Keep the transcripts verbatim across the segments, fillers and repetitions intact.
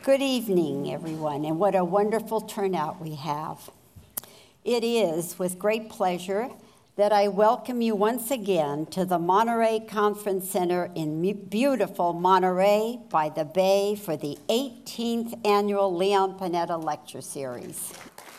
Good evening, everyone, and what a wonderful turnout we have. It is with great pleasure that I welcome you once again to the Monterey Conference Center in beautiful Monterey by the Bay for the eighteenth Annual Leon Panetta Lecture Series.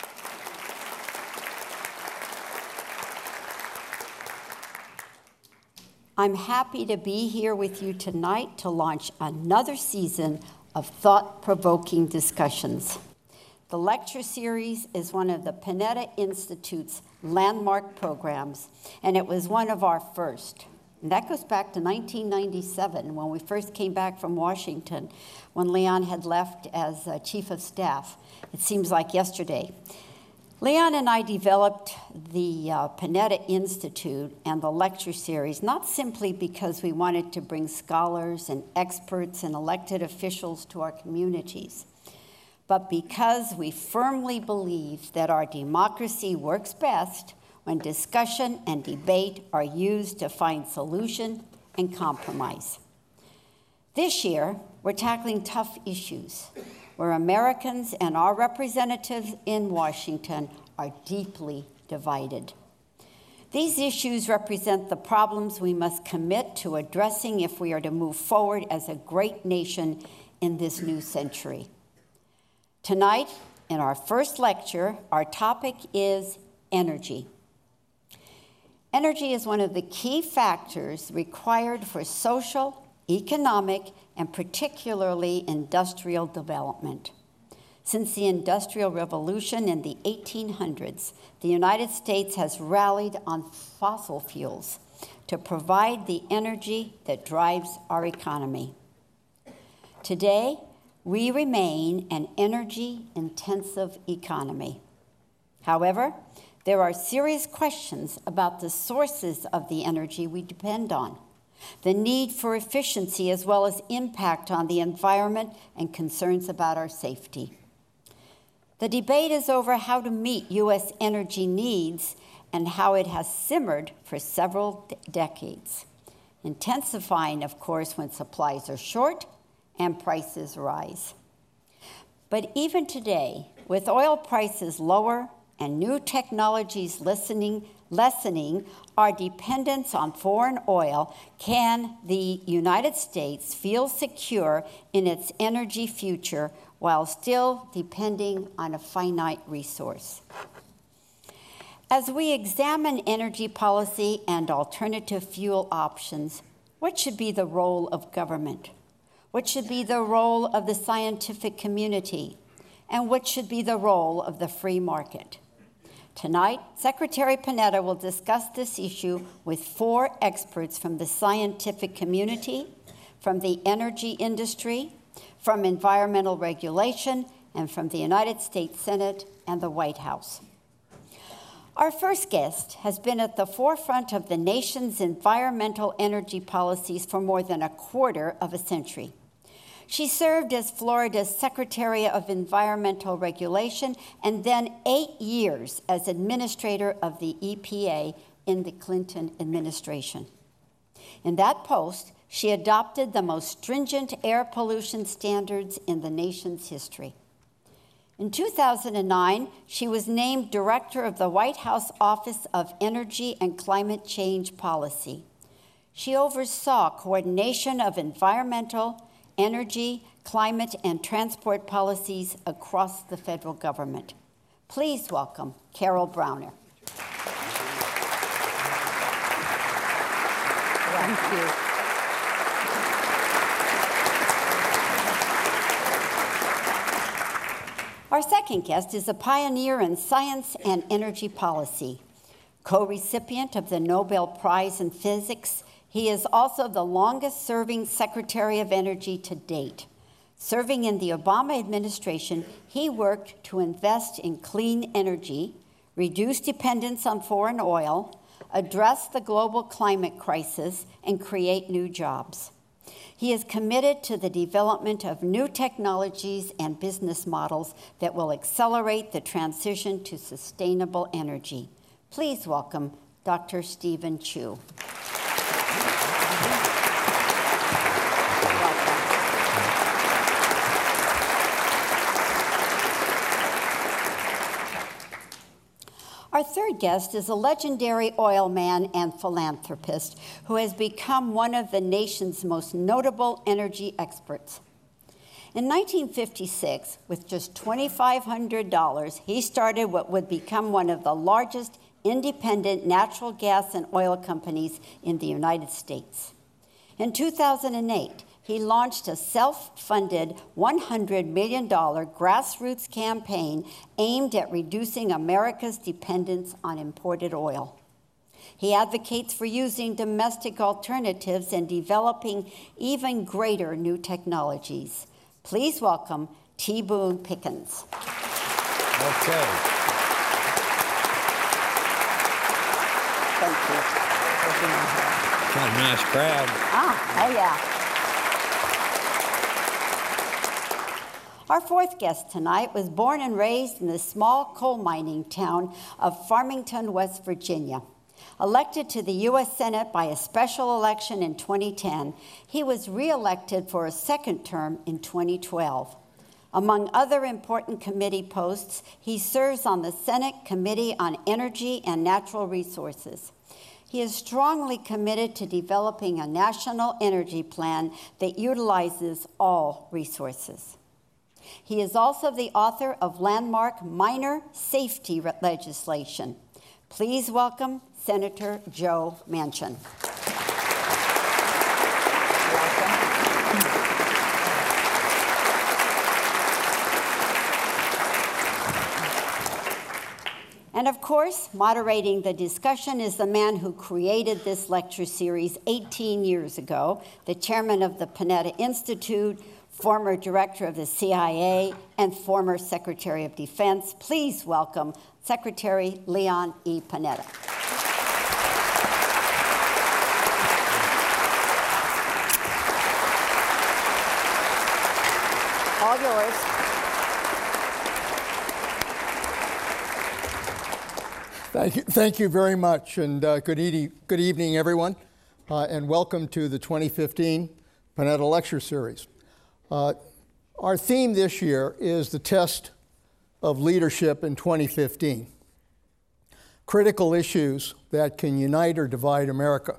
I'm happy to be here with you tonight to launch another season of thought-provoking discussions. The lecture series is one of the Panetta Institute's landmark programs, and it was one of our first. And that goes back to nineteen ninety-seven, when we first came back from Washington, when Leon had left as uh, Chief of Staff. It seems like yesterday. Leon and I developed the uh, Panetta Institute and the lecture series not simply because we wanted to bring scholars and experts and elected officials to our communities, but because we firmly believe that our democracy works best when discussion and debate are used to find solution and compromise. This year, we're tackling tough issues where Americans and our representatives in Washington are deeply divided. These issues represent the problems we must commit to addressing if we are to move forward as a great nation in this new century. Tonight, in our first lecture, our topic is energy. Energy is one of the key factors required for social, economic, and particularly industrial development. Since the Industrial Revolution in the eighteen hundreds, the United States has rallied on fossil fuels to provide the energy that drives our economy. Today, we remain an energy-intensive economy. However, there are serious questions about the sources of the energy we depend on, the need for efficiency, as well as impact on the environment and concerns about our safety. The debate is over how to meet U S energy needs and how it has simmered for several de- decades, intensifying, of course, when supplies are short and prices rise. But even today, with oil prices lower and new technologies listening, lessening our dependence on foreign oil, can the United States feel secure in its energy future while still depending on a finite resource? As we examine energy policy and alternative fuel options, what should be the role of government? What should be the role of the scientific community? And what should be the role of the free market? Tonight, Secretary Panetta will discuss this issue with four experts from the scientific community, from the energy industry, from environmental regulation, and from the United States Senate and the White House. Our first guest has been at the forefront of the nation's environmental energy policies for more than a quarter of a century. She served as Florida's Secretary of Environmental Regulation and then eight years as administrator of the E P A in the Clinton administration. In that post, she adopted the most stringent air pollution standards in the nation's history. In two thousand nine, she was named director of the White House Office of Energy and Climate Change Policy. She oversaw coordination of environmental, energy, climate, and transport policies across the federal government. Please welcome Carol Browner. Thank you. Our second guest is a pioneer in science and energy policy. Co-recipient of the Nobel Prize in Physics, he is also the longest-serving Secretary of Energy to date. Serving in the Obama administration, he worked to invest in clean energy, reduce dependence on foreign oil, address the global climate crisis, and create new jobs. He is committed to the development of new technologies and business models that will accelerate the transition to sustainable energy. Please welcome Doctor Steven Chu. third guest is a legendary oil man and philanthropist who has become one of the nation's most notable energy experts. In nineteen fifty-six, with just two thousand five hundred dollars, he started what would become one of the largest independent natural gas and oil companies in the United States. In two thousand eight, he launched a self-funded one hundred million dollars grassroots campaign aimed at reducing America's dependence on imported oil. He advocates for using domestic alternatives and developing even greater new technologies. Please welcome T. Boone Pickens. Okay. Thank you. Got a nice crowd. Ah, oh yeah. Our fourth guest tonight was born and raised in the small coal mining town of Farmington, West Virginia. Elected to the U S Senate by a special election in twenty ten, he was re-elected for a second term in twenty twelve. Among other important committee posts, he serves on the Senate Committee on Energy and Natural Resources. He is strongly committed to developing a national energy plan that utilizes all resources. He is also the author of landmark miner safety legislation. Please welcome Senator Joe Manchin. And of course, moderating the discussion is the man who created this lecture series eighteen years ago, the chairman of the Panetta Institute, former director of the C I A, and former Secretary of Defense. Please welcome Secretary Leon E. Panetta. All yours. Thank you, thank you very much, and uh, good, e- good evening, everyone, uh, and welcome to the twenty fifteen Panetta Lecture Series. Uh, our theme this year is the test of leadership in twenty fifteen, critical issues that can unite or divide America.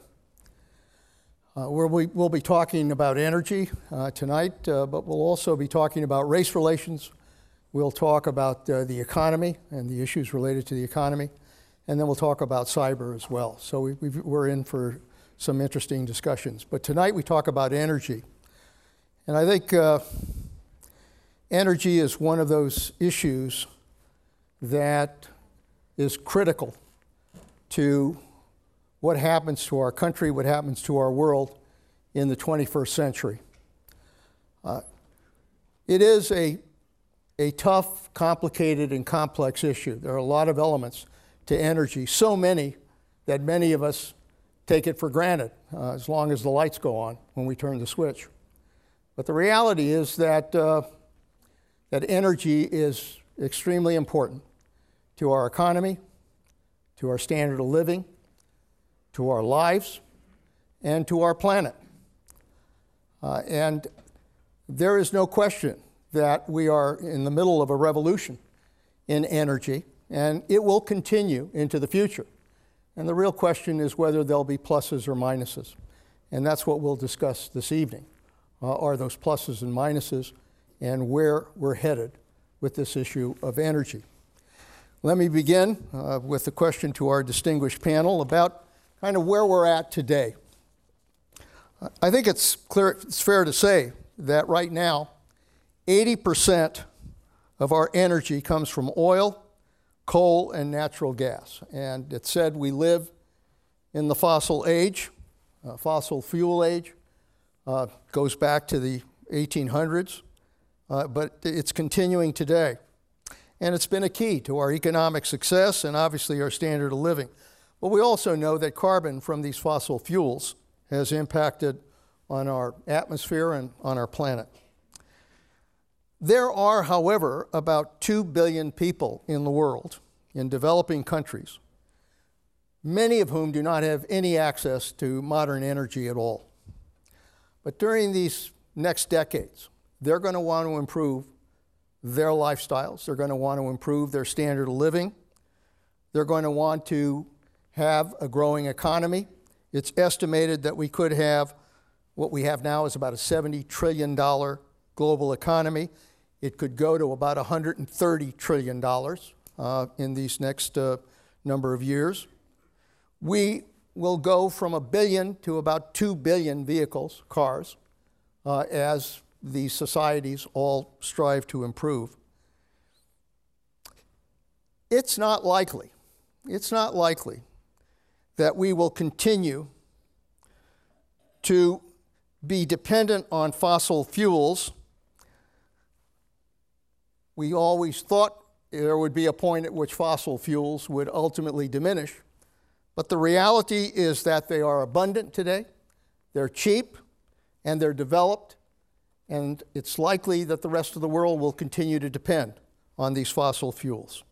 Uh, where we, we'll be talking about energy uh, tonight, uh, but we'll also be talking about race relations. We'll talk about uh, the economy and the issues related to the economy, and then we'll talk about cyber as well. So we, we've, we're in for some interesting discussions. But tonight we talk about energy. And I think uh, energy is one of those issues that is critical to what happens to our country, what happens to our world in the twenty-first century. Uh, it is a, a tough, complicated, and complex issue. There are a lot of elements to energy, so many that many of us take it for granted uh, as long as the lights go on when we turn the switch. But the reality is that, uh, that energy is extremely important to our economy, to our standard of living, to our lives, and to our planet. Uh, and there is no question that we are in the middle of a revolution in energy, and it will continue into the future. And the real question is whether there'll be pluses or minuses. And that's what we'll discuss this evening, uh, are those pluses and minuses and where we're headed with this issue of energy. Let me begin uh, with a question to our distinguished panel about kind of where we're at today. I think it's clear, it's fair to say that right now, eighty percent of our energy comes from oil, coal, and natural gas. And it's said we live in the fossil age, uh, fossil fuel age, uh, goes back to the eighteen hundreds, uh, but it's continuing today. And it's been a key to our economic success and obviously our standard of living. But we also know that carbon from these fossil fuels has impacted on our atmosphere and on our planet. There are, however, about two billion people in the world, in developing countries, many of whom do not have any access to modern energy at all. But during these next decades, they're going to want to improve their lifestyles. They're going to want to improve their standard of living. they're going to want to have a growing economy. It's estimated that we could have what we have now is about a seventy trillion dollars global economy. It could go to about one hundred thirty trillion dollars uh, in these next uh, number of years. We will go from a billion to about two billion vehicles, cars, uh, as these societies all strive to improve. It's not likely, it's not likely that we will continue to be dependent on fossil fuels. We always thought there would be a point at which fossil fuels would ultimately diminish, but the reality is that they are abundant today, they're cheap, and they're developed, and it's likely that the rest of the world will continue to depend on these fossil fuels.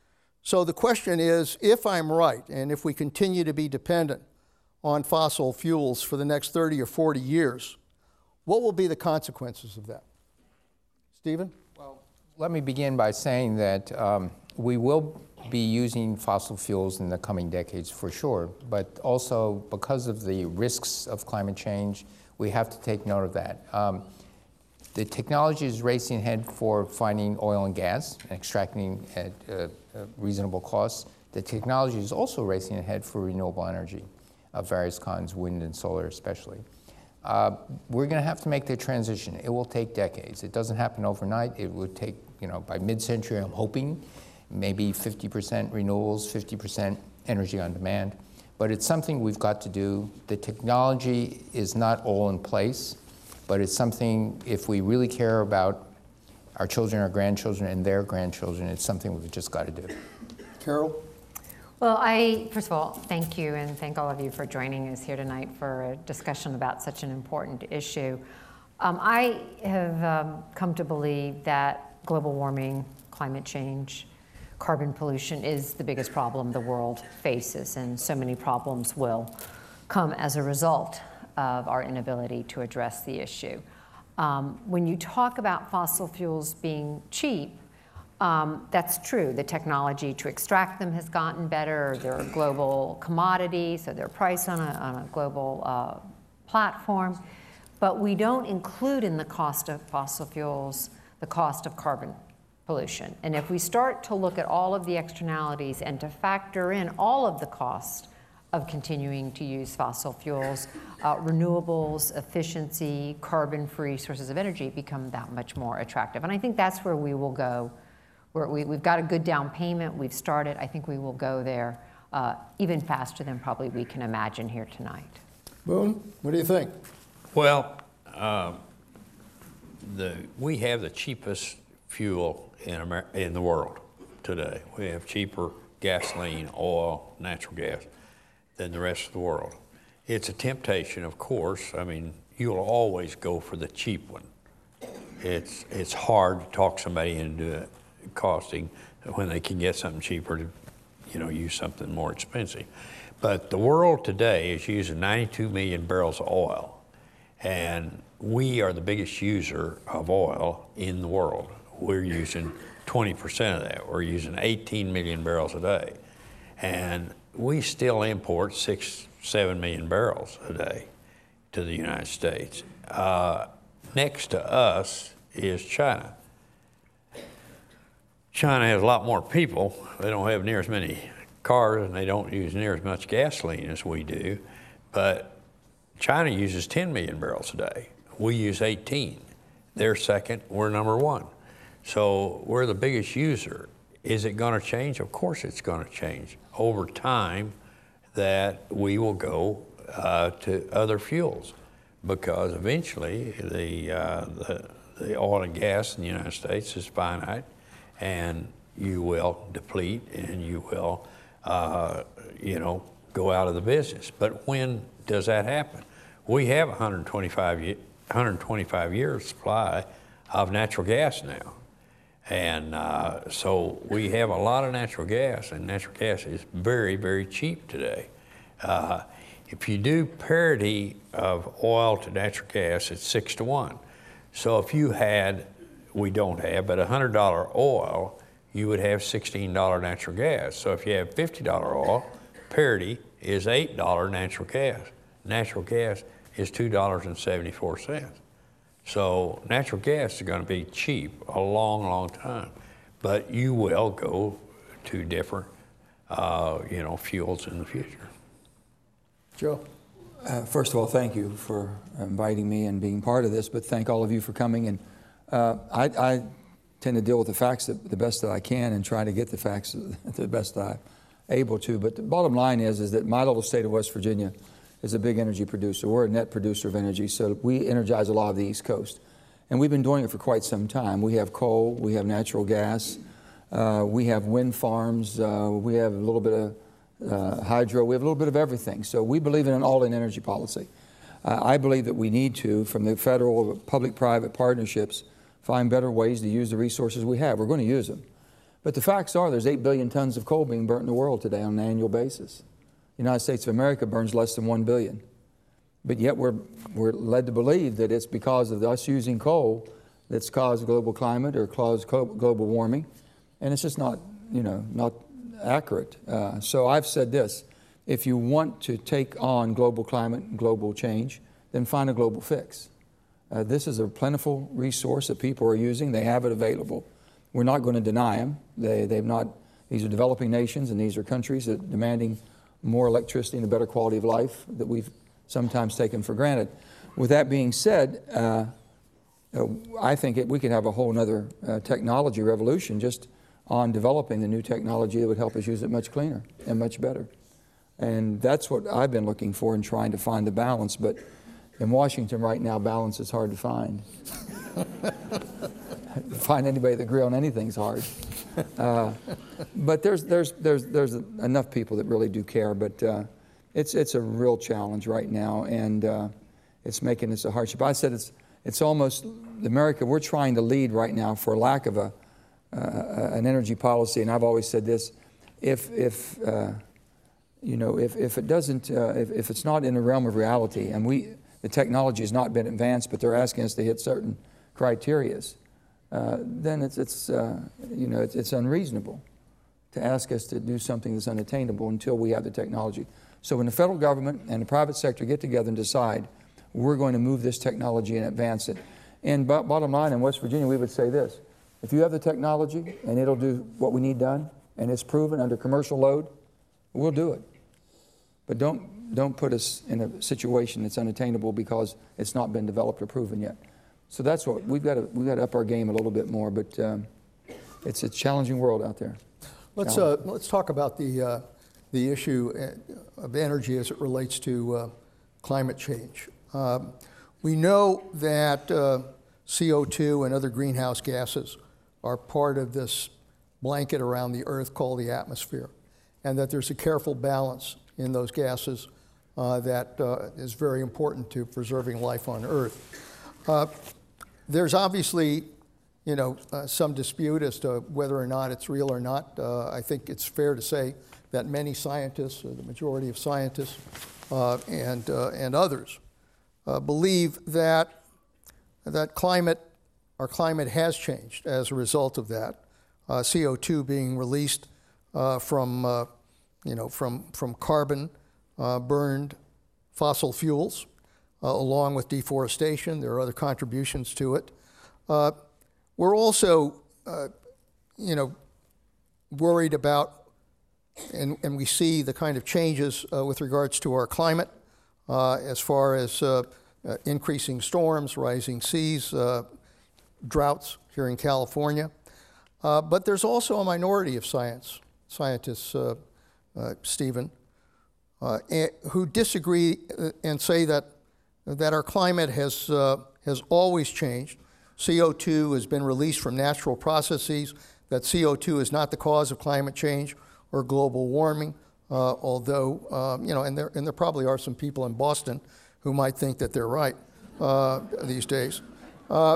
So the question is, if I'm right, and if we continue to be dependent on fossil fuels for the next thirty or forty years, what will be the consequences of that? Stephen? Well, let me begin by saying that um, we will be using fossil fuels in the coming decades for sure, but also because of the risks of climate change, we have to take note of that. Um, the technology is racing ahead for finding oil and gas and extracting at uh, uh, reasonable costs. The technology is also racing ahead for renewable energy of various kinds, wind and solar especially. Uh, we're going to have to make the transition. It will take decades. It doesn't happen overnight. It would take, you know, by mid-century, I'm hoping, maybe fifty percent renewables, fifty percent energy on demand. But it's something we've got to do. The technology is not all in place, but it's something, if we really care about our children, our grandchildren, and their grandchildren, it's something we've just got to do. Carol? Well, I, first of all, thank you, and thank all of you for joining us here tonight for a discussion about such an important issue. Um, I have um, come to believe that global warming, climate change, carbon pollution is the biggest problem the world faces, and so many problems will come as a result of our inability to address the issue. Um, when you talk about fossil fuels being cheap, Um, that's true. The technology to extract them has gotten better. They're a global commodity, so they're priced on a, on a global uh, platform. But we don't include in the cost of fossil fuels the cost of carbon pollution. And if we start to look at all of the externalities and to factor in all of the cost of continuing to use fossil fuels, uh, renewables, efficiency, carbon-free sources of energy become that much more attractive. And I think that's where we will go. We're, we, we've got a good down payment. We've started. I think we will go there uh, even faster than probably we can imagine here tonight. Boone, what do you think? Well, uh, the, we have the cheapest fuel in, Amer in the world today. We have cheaper gasoline, oil, natural gas than the rest of the world. It's a temptation, of course. I mean, you'll always go for the cheap one. It's, it's hard to talk somebody into it costing when they can get something cheaper to, you know, use something more expensive. But the world today is using ninety-two million barrels of oil, and we are the biggest user of oil in the world. We're using twenty percent of that. We're using eighteen million barrels a day, and we still import six, seven million barrels a day to the United States. Uh, next to us is China. China has a lot more people. They don't have near as many cars, and they don't use near as much gasoline as we do. But China uses ten million barrels a day. We use eighteen. They're second, we're number one. So we're the biggest user. Is it gonna change? Of course it's gonna change. Over time, that we will go uh, to other fuels, because eventually the, uh, the, the oil and gas in the United States is finite, and you will deplete, and you will, uh, you know, go out of the business. But when does that happen? We have one hundred twenty-five years supply of natural gas now. And uh, so we have a lot of natural gas, and natural gas is very, very cheap today. Uh, if you do parity of oil to natural gas, it's six to one. So if you had, we don't have, but one hundred dollar oil, you would have sixteen dollar natural gas. So if you have fifty dollar oil, parity is eight dollar natural gas. Natural gas is two dollars and seventy-four cents. So natural gas is going to be cheap a long, long time. But you will go to different, uh, you know, fuels in the future. Joe? Uh, first of all, thank you for inviting me and being part of this, but thank all of you for coming. And uh, I, I tend to deal with the facts the, the best that I can and try to get the facts the best I'm able to. But the bottom line is, is that my little state of West Virginia is a big energy producer. We're a net producer of energy, so we energize a lot of the East Coast. And we've been doing it for quite some time. We have coal, we have natural gas, uh, we have wind farms, uh, we have a little bit of uh, hydro, we have a little bit of everything. So we believe in an all-in energy policy. Uh, I believe that we need to, from the federal public-private partnerships, find better ways to use the resources we have. We're going to use them. But the facts are there's eight billion tons of coal being burnt in the world today on an annual basis. The United States of America burns less than one billion. But yet we're, we're led to believe that it's because of us using coal that's caused global climate or caused global warming. And it's just not, you know, not accurate. Uh, so I've said this, if you want to take on global climate and global change, then find a global fix. Uh, this is a plentiful resource that people are using. They have it available. We're not going to deny them. They, they've not, these are developing nations and these are countries that are demanding more electricity and a better quality of life that we've sometimes taken for granted. With that being said, uh, uh, I think it, we could have a whole other uh, technology revolution just on developing the new technology that would help us use it much cleaner and much better. And that's what I've been looking for in trying to find the balance. But in Washington right now, balance is hard to find. Find anybody that agree on anything's hard. Uh, but there's, there's, there's, there's enough people that really do care. But uh, it's, it's a real challenge right now, and uh, it's making this a hardship. I said it's, it's almost, America, we're trying to lead right now for lack of a, uh, an energy policy. And I've always said this, if, if uh, you know, if, if it doesn't, uh, if, if it's not in the realm of reality, and we, the technology has not been advanced, but they're asking us to hit certain criterias, uh, then it's, it's uh, you know, it's, it's unreasonable to ask us to do something that's unattainable until we have the technology. So when the federal government and the private sector get together and decide we're going to move this technology and advance it, and b- bottom line in West Virginia, we would say this, if you have the technology and it'll do what we need done, and it's proven under commercial load, we'll do it. But don't, don't put us in a situation that's unattainable because it's not been developed or proven yet. So that's what, we've got to, we've got to up our game a little bit more, but um, it's a challenging world out there. Let's, uh, let's talk about the, uh, the issue of energy as it relates to uh, climate change. Um, we know that uh, C O two and other greenhouse gases are part of this blanket around the Earth called the atmosphere, and that there's a careful balance in those gases uh, that uh, is very important to preserving life on Earth. Uh, there's obviously, you know, uh, some dispute as to whether or not it's real or not. Uh, I think it's fair to say that many scientists, or the majority of scientists, uh, and uh, and others, uh, believe that that climate, our climate has changed as a result of that. Uh, C O two being released uh, from, uh, you know, from from carbon uh, burned fossil fuels, uh, along with deforestation. There are other contributions to it. Uh, we're also, uh, you know, worried about, and, and we see the kind of changes uh, with regards to our climate, uh, as far as uh, uh, increasing storms, rising seas, uh, droughts here in California. Uh, but there's also a minority of science scientists, uh, uh, Stephen, uh, who disagree and say that that our climate has uh, has always changed. C O two has been released from natural processes. That C O two is not the cause of climate change or global warming. Uh, although um, you know, and there and there probably are some people in Boston who might think that they're right uh, these days. Uh,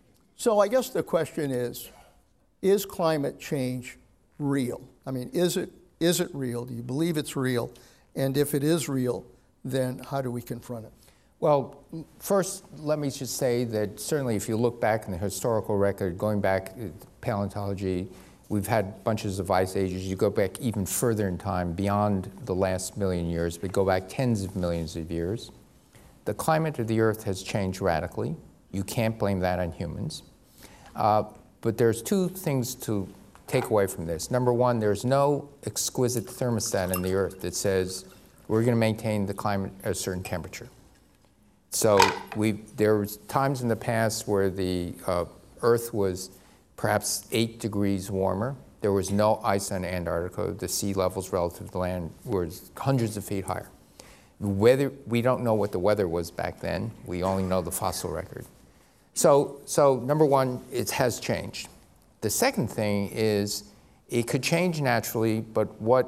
so I guess the question is. Is climate change real? I mean, is it is it real? Do you believe it's real? And if it is real, then how do we confront it? Well, first, let me just say that certainly if you look back in the historical record, going back to paleontology, We've had bunches of ice ages. You go back even further in time, beyond the last million years, but go back tens of millions of years. The climate of the Earth has changed radically. You can't blame that on humans. Uh, but there's two things to take away from this. Number one, there's no exquisite thermostat in the Earth that says we're going to maintain the climate at a certain temperature. So we there was times in the past where the uh, Earth was perhaps eight degrees warmer. There was no ice on Antarctica. The sea levels relative to the land were hundreds of feet higher. Weather, we don't know what the weather was back then. We only know the fossil record. So, so number one, it has changed. The second thing is it could change naturally, but what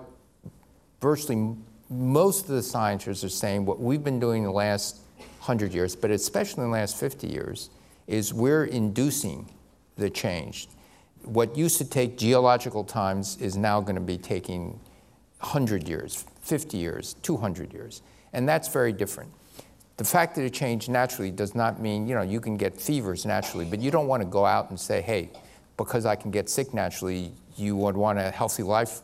virtually most of the scientists are saying, what we've been doing the last hundred years, but especially in the last fifty years, is we're inducing the change. What used to take geological times is now going to be taking one hundred years, fifty years, two hundred years. And that's very different. The fact that it changed naturally does not mean, you know, you can get fevers naturally, but you don't want to go out and say, hey, because I can get sick naturally, you would want a healthy life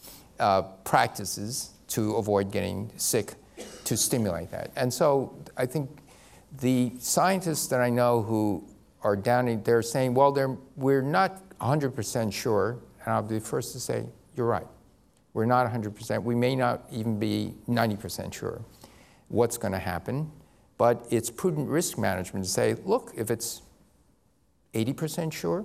uh, practices to avoid getting sick to stimulate that. And so I think the scientists that I know who are down in, they're saying, well, they're, we're not one hundred percent sure, and I'll be the first to say, you're right. We're not one hundred percent. We may not even be ninety percent sure what's going to happen, but it's prudent risk management to say, look, if it's eighty percent sure,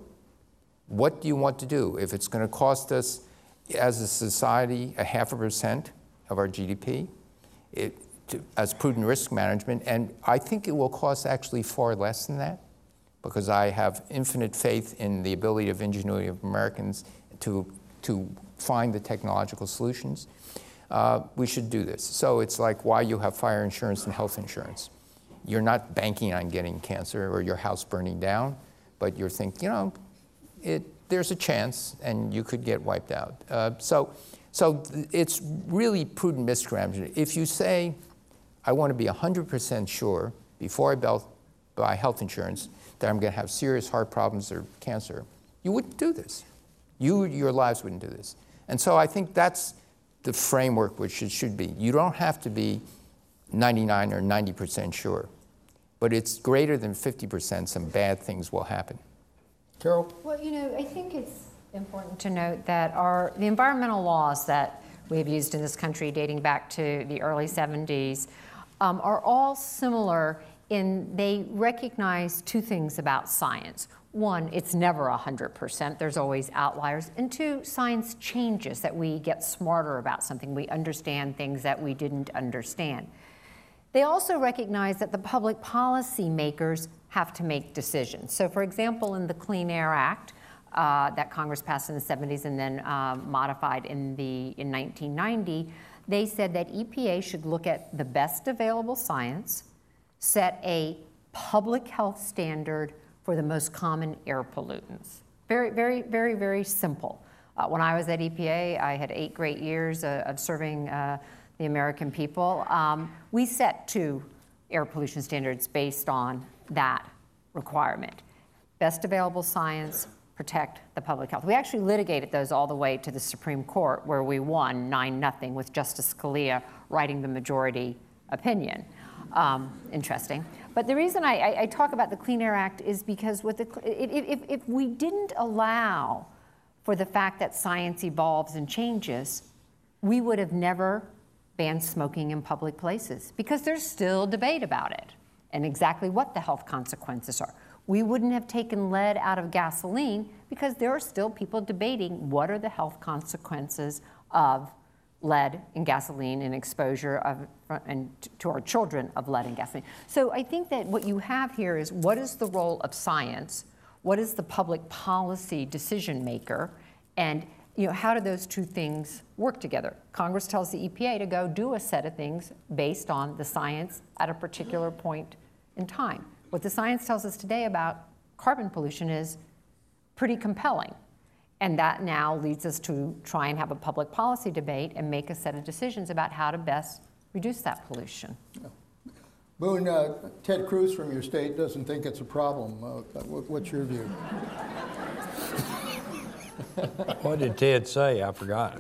what do you want to do? If it's going to cost us, as a society, a half a percent of our G D P, it, to, as prudent risk management, and I think it will cost actually far less than that, because I have infinite faith in the ability of ingenuity of Americans to, to find the technological solutions. Uh, we should do this. So it's like why you have fire insurance and health insurance. You're not banking on getting cancer or your house burning down, but you're thinking, you know, it, there's a chance and you could get wiped out. Uh, so, so it's really prudent risk management. If you say, I want to be one hundred percent sure before I buy health insurance that I'm going to have serious heart problems or cancer, you wouldn't do this. You, your lives wouldn't do this. And so I think that's the framework which it should be. You don't have to be ninety-nine or ninety percent sure, but it's greater than fifty percent some bad things will happen. Carol? Well, you know, I think it's important to note that our, the environmental laws that we have used in this country dating back to the early seventies um, are all similar in they recognize two things about science. One, it's never one hundred percent. There's always outliers. And two, science changes, that we get smarter about something. We understand things that we didn't understand. They also recognize that the public policy makers have to make decisions. So for example, in the Clean Air Act uh, that Congress passed in the seventies and then uh, modified in, the, in nineteen ninety, they said that E P A should look at the best available science, set a public health standard for the most common air pollutants. Very, very, very, very simple. Uh, when I was at E P A, I had eight great years uh, of serving uh, the American people. Um, we set two air pollution standards based on that requirement. Best available science, protect the public health. We actually litigated those all the way to the Supreme Court, where we won nine nothing with Justice Scalia writing the majority opinion. Um, interesting. But the reason I, I, I talk about the Clean Air Act is because with the, if, if we didn't allow for the fact that science evolves and changes, we would have never banned smoking in public places, because there's still debate about it and exactly what the health consequences are. We wouldn't have taken lead out of gasoline because there are still people debating what are the health consequences of lead in gasoline and exposure of, and to our children of lead in gasoline. So I think that what you have here is, what is the role of science? What is the public policy decision maker? And you know, how do those two things work together? Congress tells the E P A to go do a set of things based on the science at a particular point in time. What the science tells us today about carbon pollution is pretty compelling. And that now leads us to try and have a public policy debate and make a set of decisions about how to best reduce that pollution. Yeah. Boone, uh, Ted Cruz from your state doesn't think it's a problem. Uh, what's your view? What did Ted say? I forgot.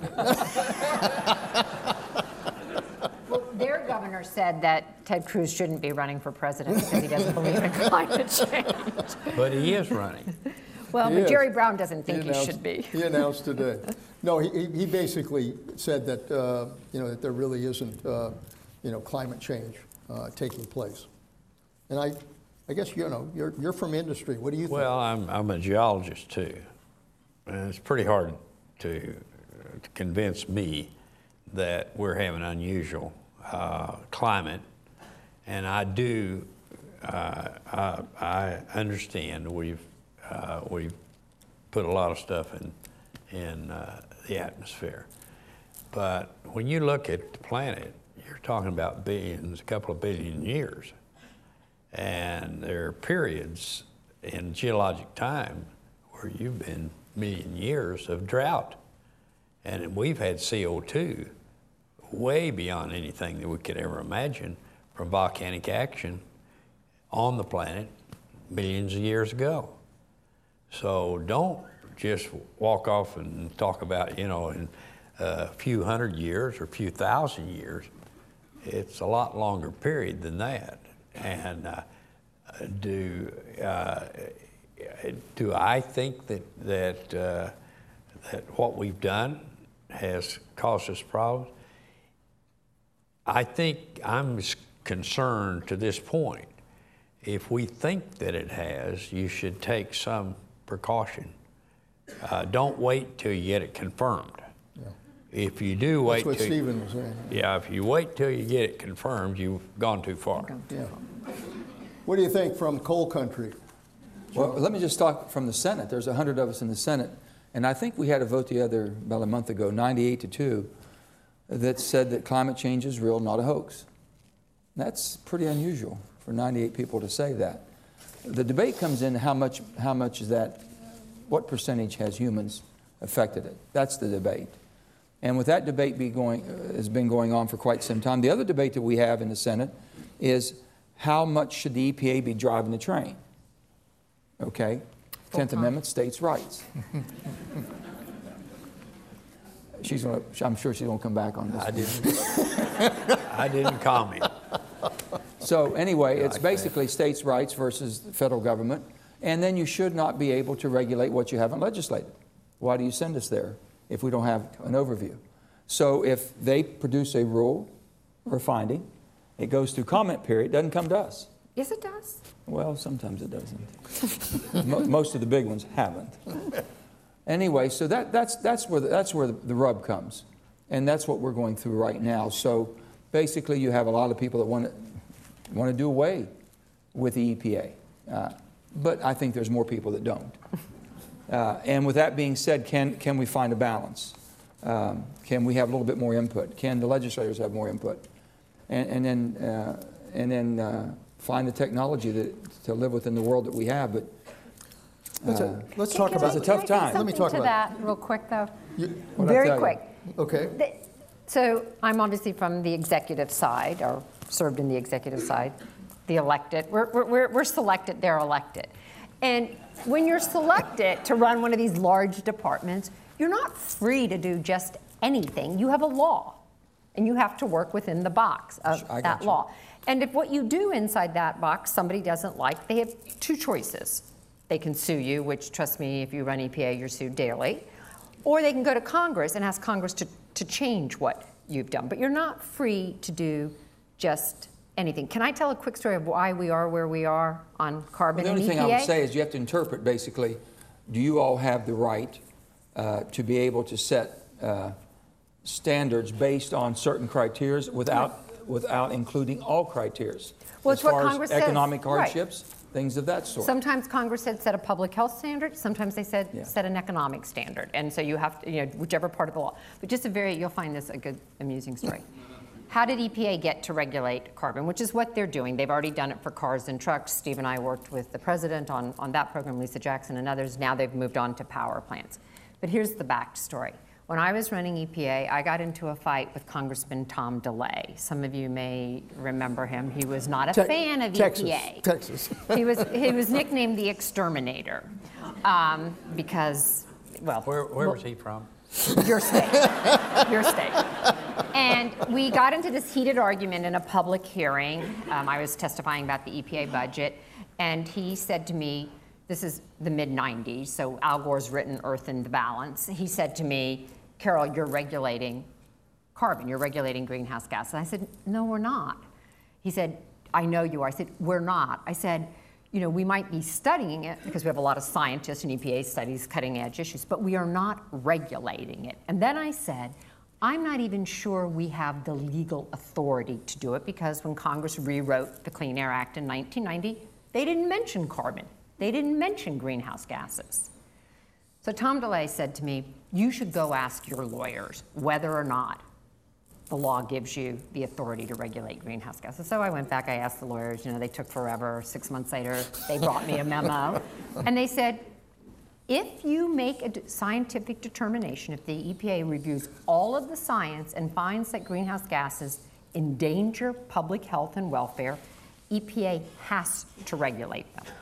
Well, their governor said that Ted Cruz shouldn't be running for president because he doesn't believe in climate change. But he is running. Well, He but is. Jerry Brown doesn't think he, announced- should be. He announced today. No, he, he- he basically said that, uh, you know, that there really isn't, uh, you know, climate change uh, taking place. And I, I guess, you know, you're, you're from industry. What do you think? Well, I'm, I'm a geologist too. And it's pretty hard to, to convince me that we're having unusual uh, climate. And I do, uh, I, I understand we've, uh, we've put a lot of stuff in, in uh, the atmosphere. But when you look at the planet, you're talking about billions, a couple of billion years. And there are periods in geologic time where you've been million years of drought. And we've had C O two way beyond anything that we could ever imagine from volcanic action on the planet millions of years ago. So don't just walk off and talk about, you know, in a few hundred years or a few thousand years. It's a lot longer period than that. And uh, do uh, do I think that that uh, that what we've done has caused us problems? I think I'm concerned to this point. If we think that it has, you should take some precaution. Uh, don't wait till you get it confirmed. Yeah. If you do wait That's what till Stephen was saying. yeah, if you wait till you get it confirmed, you've gone too far. Yeah. What do you think from coal country? Well, let me just talk from the Senate. There's a hundred of us in the Senate, and I think we had a vote the other, about a month ago, ninety-eight to two, that said that climate change is real, not a hoax. That's pretty unusual for ninety-eight people to say that. The debate comes in how much, how much is that, what percentage has humans affected it? That's the debate. And with that debate be going, uh, has been going on for quite some time, the other debate that we have in the Senate is how much should the E P A be driving the train? Okay? Tenth Amendment, states' rights. She's gonna, I'm sure she's gonna come back on this. I didn't. I didn't comment. So anyway, it's basically states' rights versus the federal government. And then you should not be able to regulate what you haven't legislated. Why do you send us there if we don't have an overview? So if they produce a rule or a finding, it goes through comment period, doesn't come to us. Yes, it does. Well, sometimes it doesn't. Mo- Most of the big ones haven't. Anyway, so that, that's, that's where, the, that's where the, the rub comes. And that's what we're going through right now. So basically you have a lot of people that want to, want to do away with the E P A. Uh, but I think there's more people that don't. Uh, and with that being said, can, can we find a balance? Um, can we have a little bit more input? Can the legislators have more input? And, and then, uh, and then uh, find the technology that, to live within the world that we have. But Let's, uh, let's talk Can about I- a tough can I say time. Let me something talk to about that real quick, though. You- What'd I Very tell you? quick. Okay. The- So I'm obviously from the executive side, or served in the executive side, the elected. We're, we're, we're selected, they're elected. And when you're selected to run one of these large departments, you're not free to do just anything. You have a law, and you have to work within the box of I got that you. law. And if what you do inside that box somebody doesn't like, they have two choices. They can sue you, which, trust me, if you run E P A, you're sued daily. Or they can go to Congress and ask Congress to, to change what you've done. But you're not free to do just anything. Can I tell a quick story of why we are where we are on carbon the and only E P A? thing I would say is you have to interpret basically, do you all have the right uh, to be able to set uh, standards based on certain criteria without, without including all criteria? Well, as it's what far Congress as says. economic Right. hardships, things of that sort. Sometimes Congress said set a public health standard. Sometimes they said Yeah. set an economic standard. And so you have to, you know, whichever part of the law. But just a very, you'll find this a good, amusing story. How did E P A get to regulate carbon, which is what they're doing? They've already done it for cars and trucks. Steve and I worked with the president on, on that program, Lisa Jackson and others. Now they've moved on to power plants. But here's the backstory. When I was running E P A, I got into a fight with Congressman Tom DeLay. Some of you may remember him. He was not a Te- fan of Texas, E P A. Texas. he was he was nicknamed the Exterminator um, because well, Where, where was he from? your state, your state. And we got into this heated argument in a public hearing. Um, I was testifying about the E P A budget, and he said to me, this is the mid nineties, so Al Gore's written Earth in the Balance. He said to me, Carol, you're regulating carbon, you're regulating greenhouse gases. I said, no, we're not. He said, I know you are. I said, we're not. I said, you know, we might be studying it because we have a lot of scientists and E P A studies cutting edge issues, but we are not regulating it. And then I said, I'm not even sure we have the legal authority to do it, because when Congress rewrote the Clean Air Act in nineteen ninety, they didn't mention carbon. They didn't mention greenhouse gases. So Tom DeLay said to me, you should go ask your lawyers whether or not the law gives you the authority to regulate greenhouse gases. So I went back, I asked the lawyers, you know, they took forever. Six months later, they brought me a memo. And they said, if you make a d- scientific determination, if the E P A reviews all of the science and finds that greenhouse gases endanger public health and welfare, E P A has to regulate them.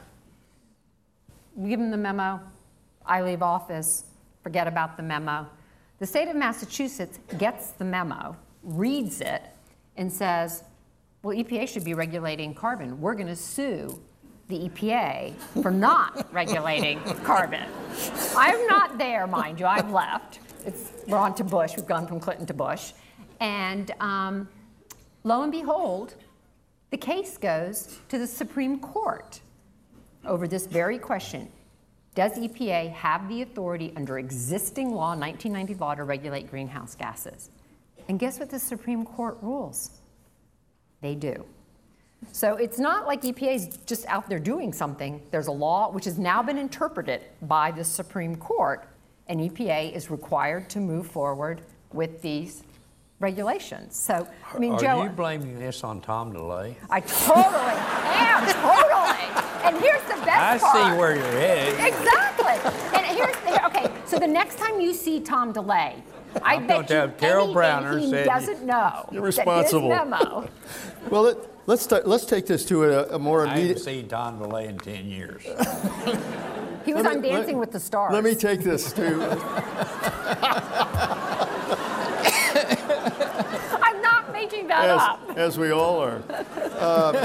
We give them the memo, I leave office, forget about the memo. The state of Massachusetts gets the memo, reads it, and says, well, E P A should be regulating carbon. We're going to sue the E P A for not regulating carbon. I'm not there, mind you. I've left. It's, we're on to Bush. We've gone from Clinton to Bush. And um, lo and behold, the case goes to the Supreme Court over this very question. Does E P A have the authority under existing law, nineteen ninety law, to regulate greenhouse gases? And guess what the Supreme Court rules? They do. So it's not like E P A is just out there doing something. There's a law which has now been interpreted by the Supreme Court, and E P A is required to move forward with these regulations. So, I mean, Are Joe, you blaming this on Tom DeLay? I totally am, totally. And here's the best I part. see where you're headed. Exactly. And here's the, okay. So the next time you see Tom DeLay, I I'm bet gonna you have Carol anything Browner he said- doesn't know. You're responsible. That his memo. Well, let, let's, ta- let's take this to a, a more I haven't immediate. seen Tom DeLay in ten years. He was Let on me- Dancing let- with the Stars. Let me take this to. I'm not making that as, up. as we all are. Um,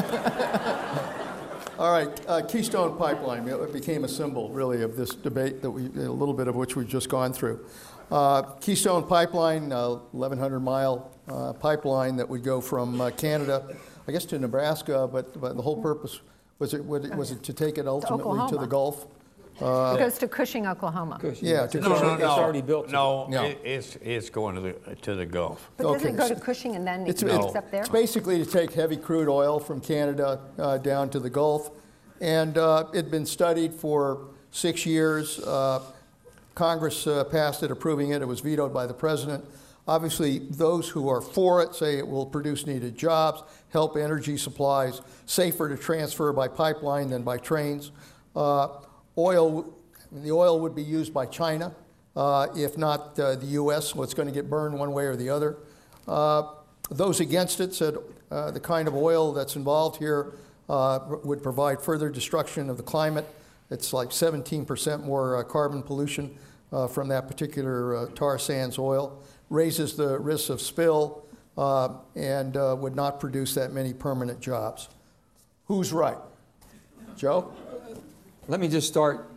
all right, uh, Keystone Pipeline, it became a symbol, really, of this debate that we, a little bit of which we've just gone through. Uh, Keystone Pipeline, uh, eleven hundred mile uh, pipeline that would go from uh, Canada, I guess, to Nebraska, but, but the whole purpose was it, would it was it to take it ultimately to, Oklahoma. the Gulf? It goes to Cushing, Oklahoma. Yeah, it's, to already, Cushing. it's already built. No, No. It, it's it's going to the to the Gulf. But doesn't it Okay, go so- to Cushing and then it It's, goes it's, up there? it's basically to take heavy crude oil from Canada uh, down to the Gulf. And uh, it'd been studied for six years. Uh, Congress uh, passed it, approving it. It was vetoed by the president. Obviously, those who are for it say it will produce needed jobs, help energy supplies, safer to transfer by pipeline than by trains. Uh, oil, the oil would be used by China, uh, if not uh, the U S, so it's going to get burned one way or the other. Uh, those against it said uh, the kind of oil that's involved here uh, would provide further destruction of the climate. It's like seventeen percent more uh, carbon pollution uh, from that particular uh, tar sands oil, raises the risk of spill, uh, and uh, would not produce that many permanent jobs. Who's right? Joe? Let me just start.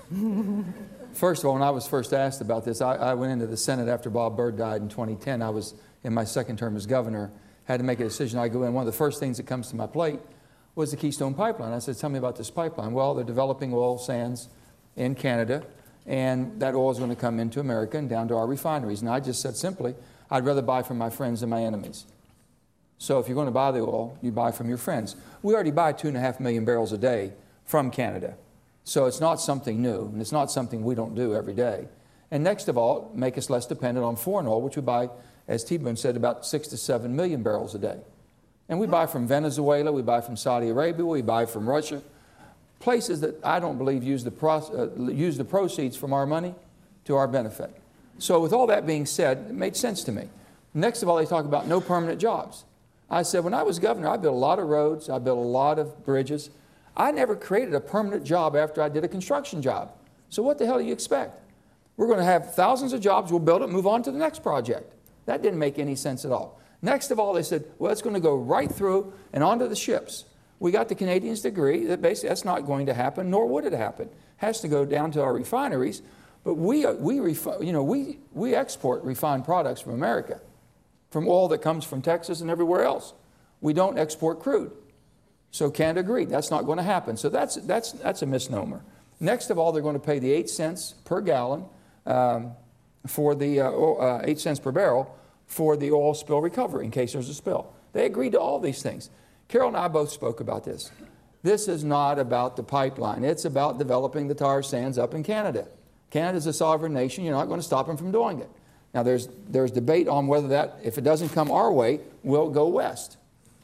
First of all, when I was first asked about this, I, I went into the Senate after Bob Byrd died in twenty ten. I was in my second term as governor, had to make a decision. I go in, one of the first things that comes to my plate was the Keystone Pipeline. I said, tell me about this pipeline. Well, they're developing oil sands in Canada, and that oil is going to come into America and down to our refineries. And I just said simply, I'd rather buy from my friends than my enemies. So if you're going to buy the oil, you buy from your friends. We already buy two and a half million barrels a day from Canada. So it's not something new, and it's not something we don't do every day. And next of all, make us less dependent on foreign oil, which we buy, as T-Boone said, about six to seven million barrels a day. And we buy from Venezuela, we buy from Saudi Arabia, we buy from Russia, places that I don't believe use the, pro uh, use the proceeds from our money to our benefit. So with all that being said, it made sense to me. Next of all, they talk about no permanent jobs. I said, when I was governor, I built a lot of roads, I built a lot of bridges. I never created a permanent job after I did a construction job. So what the hell do you expect? We're going to have thousands of jobs. We'll build it, move on to the next project. That didn't make any sense at all. Next of all, they said, well, it's going to go right through and onto the ships. We got the Canadians to agree that basically that's not going to happen, nor would it happen. It has to go down to our refineries. But we, we, refi- you know, we, we export refined products from America, from oil that comes from Texas and everywhere else. We don't export crude. So Canada agreed. That's not going to happen. So that's, that's, that's a misnomer. Next of all, they're going to pay the eight cents per gallon um, for the uh, uh, eight cents per barrel for the oil spill recovery in case there's a spill. They agreed to all these things. Carol and I both spoke about this. This is not about the pipeline. It's about developing the tar sands up in Canada. Canada's a sovereign nation. You're not going to stop them from doing it. Now, there's, there's debate on whether that, if it doesn't come our way, will go west.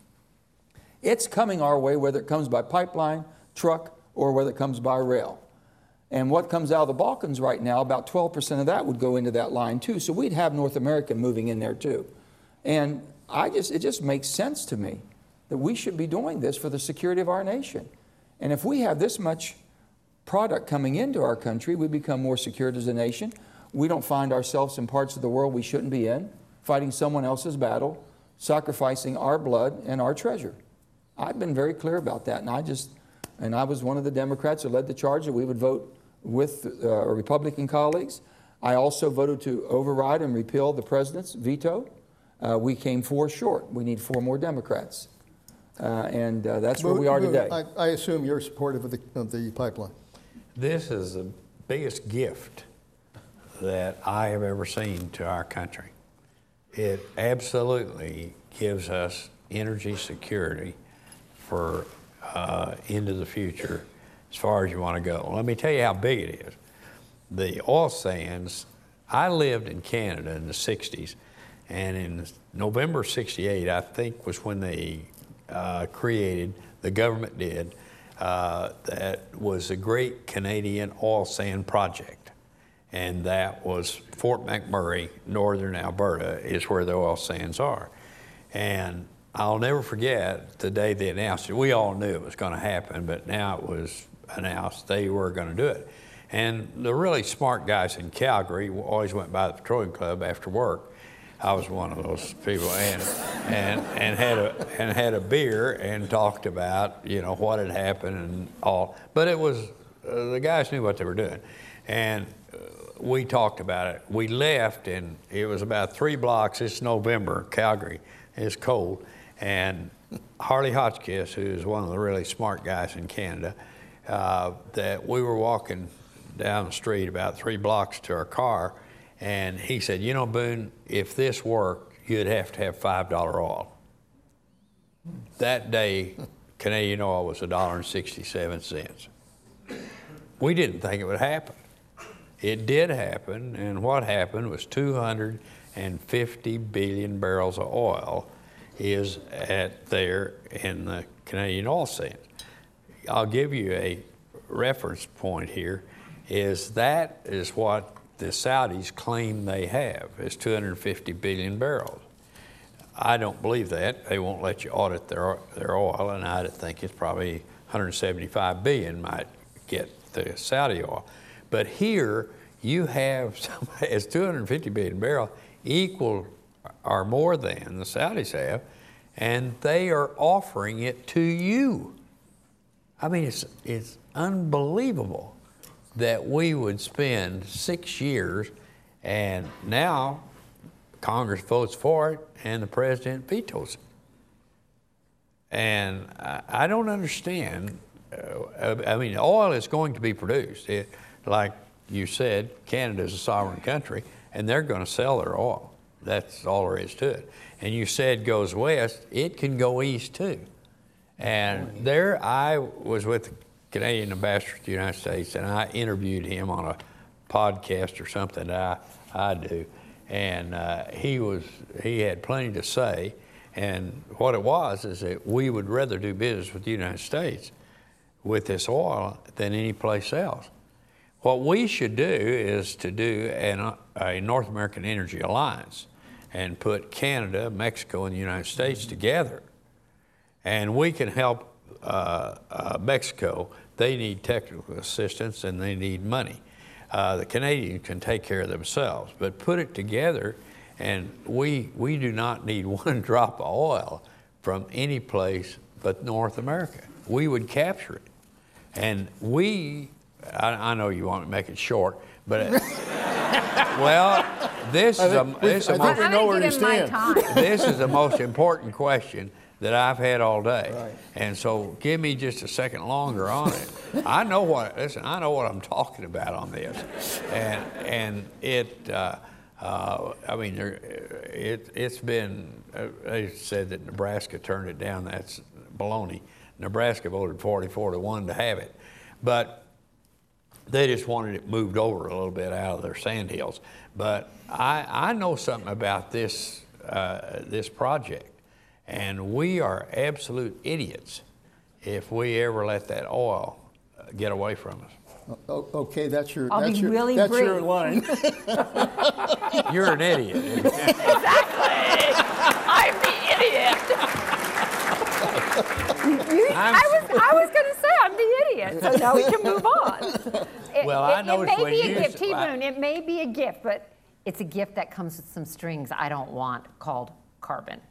It's coming our way, whether it comes by pipeline, truck, or whether it comes by rail. And what comes out of the Balkans right now, about twelve percent of that would go into that line too. So we'd have North America moving in there too. And I just, it just makes sense to me that we should be doing this for the security of our nation. And if we have this much product coming into our country, we become more secured as a nation. We don't find ourselves in parts of the world we shouldn't be in, fighting someone else's battle, sacrificing our blood and our treasure. I've been very clear about that, and I just, and I was one of the Democrats who led the charge that we would vote with uh, Republican colleagues. I also voted to override and repeal the president's veto. Uh, we came four short. We need four more Democrats. Uh, and uh, that's where we are today. I, I assume you're supportive of the, of the pipeline. This is the biggest gift that I have ever seen to our country. It absolutely gives us energy security for uh, into the future as far as you want to go. Let me tell you how big it is. The oil sands, I lived in Canada in the sixties, and in November sixty-eight, I think, was when they uh, created, the government did, uh, that was the Great Canadian Oil Sand Project. And that was Fort McMurray, northern Alberta, is where the oil sands are. And I'll never forget the day they announced it. We all knew it was going to happen, but now it was announced they were going to do it. And the really smart guys in Calgary always went by the Petroleum Club after work. I was one of those people, and and and had a and had a beer and talked about, you know, what had happened and all. But it was uh, the guys knew what they were doing, and uh, we talked about it. We left, and it was about three blocks. It's November, Calgary. It's cold, and Harley Hotchkiss, who's one of the really smart guys in Canada, uh, that we were walking down the street about three blocks to our car, and he said, you know, Boone, if this worked, you'd have to have five dollar oil. That day, Canadian oil was one dollar and sixty-seven cents. We didn't think it would happen. It did happen, and what happened was two hundred fifty billion barrels of oil is at there in the Canadian oil sands. I'll give you a reference point here, is that is what the Saudis claim they have, is two hundred fifty billion barrels. I don't believe that. They won't let you audit their, their oil, and I think it's probably one hundred seventy-five billion might get the Saudi oil. But here, you have somebody as two hundred fifty billion barrels, equal or more than the Saudis have, and they are offering it to you. I mean, it's, it's unbelievable that we would spend six years and now Congress votes for it and the president vetoes it. And I, I don't understand. Uh, I mean, oil is going to be produced. It, like you said, Canada is a sovereign country, and they're going to sell their oil. That's all there is to it. And you said goes west, it can go east too. And there I was with the Canadian ambassador to the United States, and I interviewed him on a podcast or something that I, I do. And uh, he was he had plenty to say. And what it was is that we would rather do business with the United States with this oil than any place else. What we should do is to do an, a North American Energy Alliance and put Canada, Mexico, and the United States together. And we can help uh, uh, Mexico. They need technical assistance and they need money. Uh, the Canadians can take care of themselves, but put it together, and we we do not need one drop of oil from any place but North America. We would capture it, and we. I, I know you want to make it short, but it, well, this is a this is a I think most, we I'm know going where to you give him my stand. time. this is the most important question that I've had all day. Right. And so give me just a second longer on it. I know what, listen, I know what I'm talking about on this. And, and it, uh, uh, I mean, there, it, it's been, uh, they said that Nebraska turned it down. That's baloney. Nebraska voted forty-four to one to have it. But they just wanted it moved over a little bit out of their sand hills. But I, I know something about this, uh, this project. And we are absolute idiots if we ever let that oil get away from us. O- Okay, that's your, I'll that's be your, really that's your brief. line. You're an idiot. I'm the idiot. You, I'm- I was, I was going to say I'm the idiot, so now we can move on. It, Well, it, I noticed it may when be a you gift, s- T-Boone, it may be a gift, but it's a gift that comes with some strings I don't want called carbon.